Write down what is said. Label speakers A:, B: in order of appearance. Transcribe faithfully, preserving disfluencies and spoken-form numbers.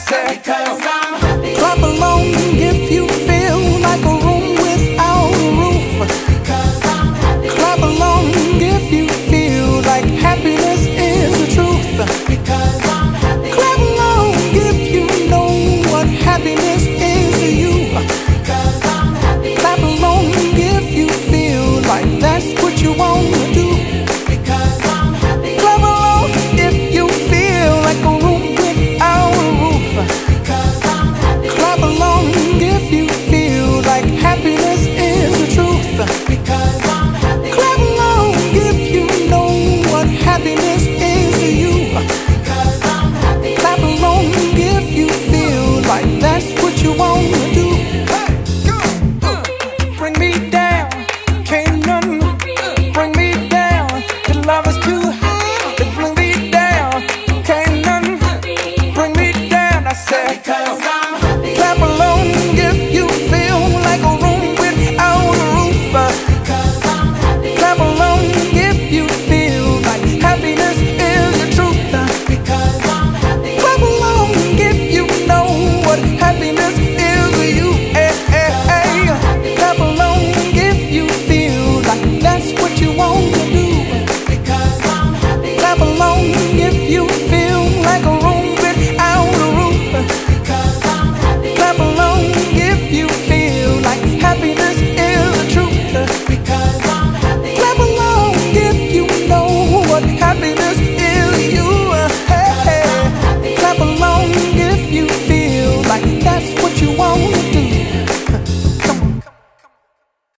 A: said, because I'm happy. Clap along if you feel like a room without a roof. Because I'm happy. Clap along if you feel like happiness is the truth. Because I'm happy. Clap along if you know what happiness is to you. Because I'm happy. Clap along if you feel like that's what you want to do. Because I'm happy. Clap along if you feel like a room without a roof. Because I'm happy. Clap along if you feel like happiness is the truth. Because I'm happy. Clap along if you know what happiness is to you. Because I'm happy. Clap along if you feel like that's what you want to do. Hey, go, uh, bring me down, can't none bring me down. The love is too high to bring me down, can't none bring me down. I said, because I'm happy. Clap along